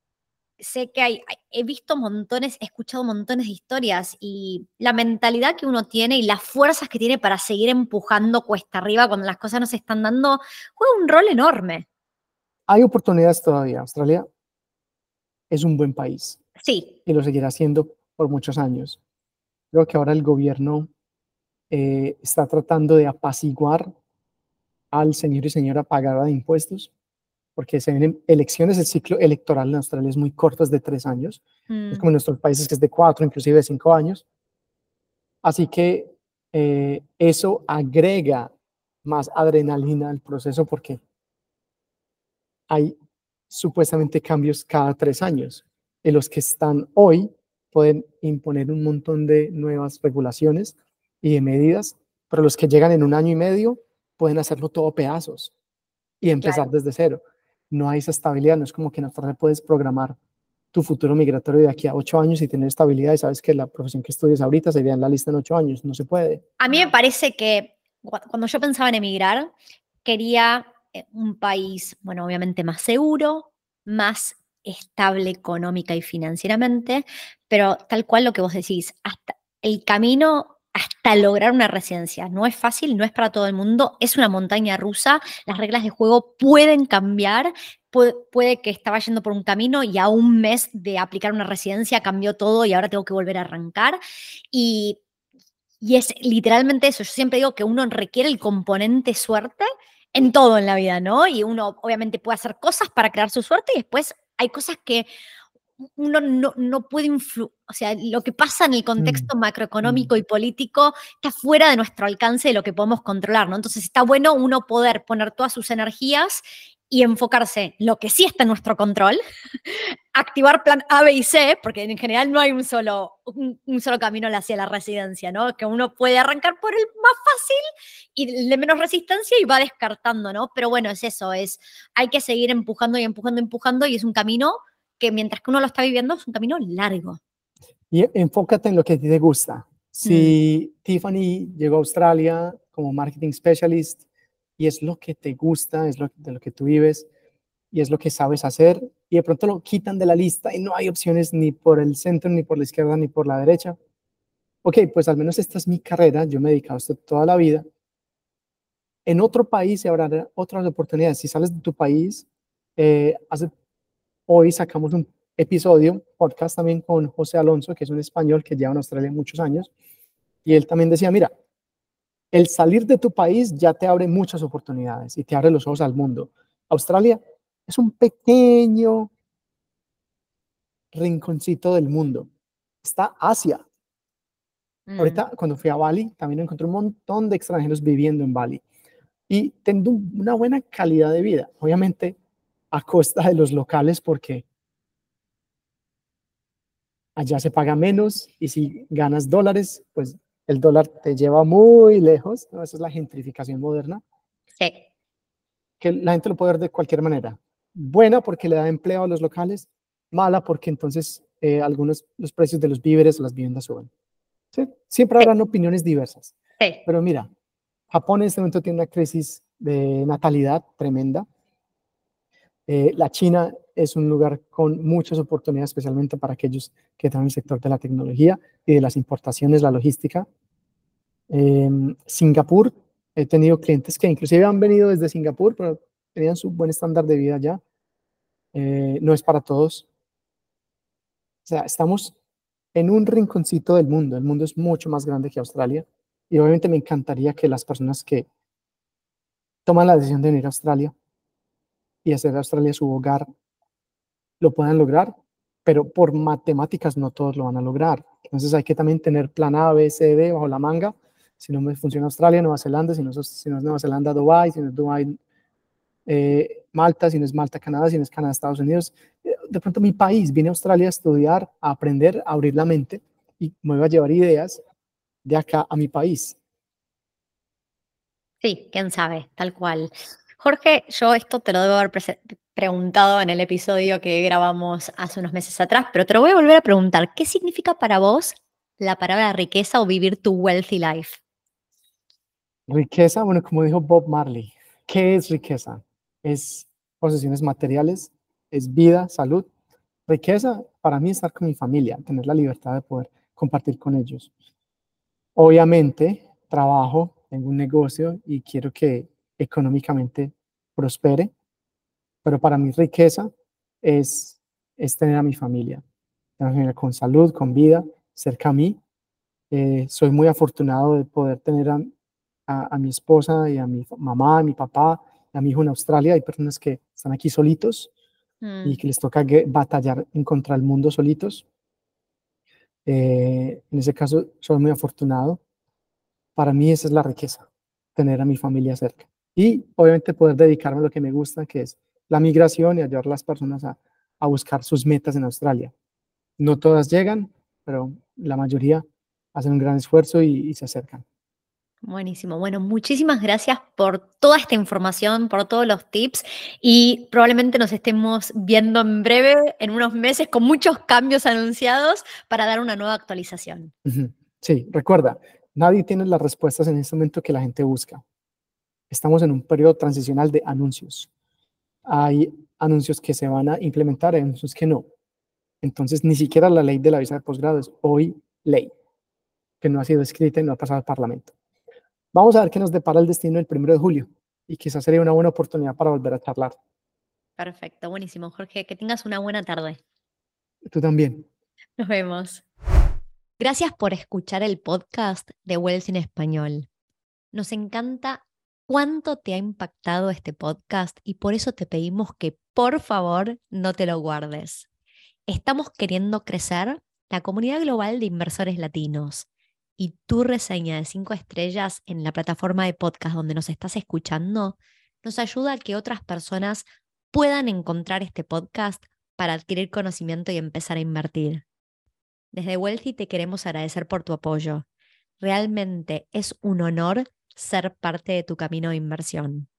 sé que hay, hay- he visto montones, he escuchado montones de historias y la mentalidad que uno tiene y las fuerzas que tiene para seguir empujando cuesta arriba cuando las cosas no se están dando, juega un rol enorme. Hay oportunidades todavía. Australia es un buen país Sí. y lo seguirá siendo por muchos años. Creo que ahora el gobierno eh, está tratando de apaciguar al señor y señora pagada de impuestos, porque se vienen elecciones, el ciclo electoral en Australia es muy corto, es de tres años, Mm. es como en nuestros países que es de cuatro, inclusive de cinco años. Así que eh, eso agrega más adrenalina al proceso porque hay supuestamente cambios cada tres años. Y los que están hoy pueden imponer un montón de nuevas regulaciones y de medidas, pero los que llegan en un año y medio pueden hacerlo todo pedazos y empezar Claro. desde cero. No hay esa estabilidad, no es como que en Australia puedes programar tu futuro migratorio de aquí a ocho años y tener estabilidad y sabes que la profesión que estudies ahorita sería en la lista en ocho años, no se puede. A mí me parece que cu- cuando yo pensaba en emigrar, quería eh, un país, bueno, obviamente más seguro, más estable económica y financieramente, pero tal cual lo que vos decís, hasta el camino hasta lograr una residencia no es fácil, no es para todo el mundo, es una montaña rusa, las reglas de juego pueden cambiar, puede, puede que estaba yendo por un camino y a un mes de aplicar una residencia cambió todo y ahora tengo que volver a arrancar. Y y es literalmente eso. Yo siempre digo que uno requiere el componente suerte en todo en la vida, ¿no? Y uno obviamente puede hacer cosas para crear su suerte y después hay cosas que uno no, no puede influir. O sea, lo que pasa en el contexto Mm, macroeconómico mm. y político está fuera de nuestro alcance de lo que podemos controlar, ¿no? Entonces está bueno uno poder poner todas sus energías y enfocarse en lo que sí está en nuestro control activar plan A, B y C, porque en general no hay un solo, un, un solo camino hacia la residencia, ¿no? Que uno puede arrancar por el más fácil y el de menos resistencia y va descartando, ¿no? Pero bueno, es eso, es, hay que seguir empujando y empujando, empujando y es un camino que mientras que uno lo está viviendo es un camino largo. Y enfócate en lo que a ti te gusta. Si mm. Tiffany llegó a Australia como marketing specialist y es lo que te gusta, es lo, de lo que tú vives y es lo que sabes hacer, y de pronto lo quitan de la lista y no hay opciones ni por el centro, ni por la izquierda, ni por la derecha. Ok, pues al menos esta es mi carrera, yo me he dedicado a esto toda la vida. En otro país habrá otras oportunidades. Si sales de tu país, eh, hace, hoy sacamos un episodio, podcast también con José Alonso, que es un español que lleva en Australia muchos años, y él también decía, mira, el salir de tu país ya te abre muchas oportunidades y te abre los ojos al mundo. Australia es un pequeño rinconcito del mundo. Está Asia. Mm. Ahorita cuando fui a Bali, también encontré un montón de extranjeros viviendo en Bali y teniendo una buena calidad de vida, obviamente a costa de los locales, porque allá se paga menos y si ganas dólares, pues el dólar te lleva muy lejos, ¿no? Esa es la gentrificación moderna. Sí. Que la gente lo puede ver de cualquier manera. Buena porque le da empleo a los locales, mala porque entonces eh, algunos los precios de los víveres o las viviendas suben. ¿Sí? Siempre habrán sí. opiniones diversas. Sí. Pero mira, Japón en este momento tiene una crisis de natalidad tremenda. Eh, la China es un lugar con muchas oportunidades, especialmente para aquellos que están en el sector de la tecnología y de las importaciones, la logística. Eh, Singapur, he tenido clientes que inclusive han venido desde Singapur, pero tenían su buen estándar de vida allá. Eh, no es para todos. O sea, estamos en un rinconcito del mundo. El mundo es mucho más grande que Australia. Y obviamente me encantaría que las personas que toman la decisión de venir a Australia y hacer de Australia su hogar lo puedan lograr, pero por matemáticas no todos lo van a lograr. Entonces hay que también tener plan A, B, C, D bajo la manga. Si no me funciona Australia, Nueva Zelanda, si no, si no es Nueva Zelanda, Dubái, si no es Dubái, eh, Malta, si no es Malta, Canadá, si no es Canadá, Estados Unidos. De pronto mi país, vine a Australia a estudiar, a aprender, a abrir la mente y me voy a llevar ideas de acá a mi país. Sí, quién sabe, tal cual. Jorge, yo esto te lo debo haber preguntado en el episodio que grabamos hace unos meses atrás, pero te lo voy a volver a preguntar. ¿Qué significa para vos la palabra riqueza o vivir tu wealthy life? Riqueza, bueno, como dijo Bob Marley, ¿qué es riqueza? Es posesiones materiales, es vida, salud. Riqueza para mí es estar con mi familia, tener la libertad de poder compartir con ellos. Obviamente, trabajo, tengo un negocio y quiero que económicamente prospere, pero para mí riqueza es, es tener a mi familia, tener a mi familia con salud, con vida, cerca a mí. Eh, soy muy afortunado de poder tener a, a, a mi esposa y a mi mamá, a mi papá, a mi hijo en Australia. Hay personas que están aquí solitos mm. y que les toca batallar en contra el mundo solitos. Eh, en ese caso, soy muy afortunado. Para mí esa es la riqueza, tener a mi familia cerca. Y obviamente poder dedicarme a lo que me gusta, que es la migración y ayudar a las personas a, a buscar sus metas en Australia. No todas llegan, pero la mayoría hacen un gran esfuerzo y, y se acercan. Buenísimo. Bueno, muchísimas gracias por toda esta información, por todos los tips y probablemente nos estemos viendo en breve, en unos meses, con muchos cambios anunciados para dar una nueva actualización. Sí, recuerda, nadie tiene las respuestas en este momento que la gente busca. Estamos en un periodo transicional de anuncios. Hay anuncios que se van a implementar, hay anuncios que no. Entonces, ni siquiera la ley de la visa de posgrado es hoy ley, que no ha sido escrita y no ha pasado al Parlamento. Vamos a ver qué nos depara el destino el primero de julio y quizás sería una buena oportunidad para volver a charlar. Perfecto, buenísimo, Jorge. Que tengas una buena tarde. Tú también. Nos vemos. Gracias por escuchar el podcast de Wealth en Español. Nos encanta cuánto te ha impactado este podcast y por eso te pedimos que por favor no te lo guardes. Estamos queriendo crecer la comunidad global de inversores latinos. Y tu reseña de cinco estrellas en la plataforma de podcast donde nos estás escuchando nos ayuda a que otras personas puedan encontrar este podcast para adquirir conocimiento y empezar a invertir. Desde Wealthy te queremos agradecer por tu apoyo. Realmente es un honor ser parte de tu camino de inversión.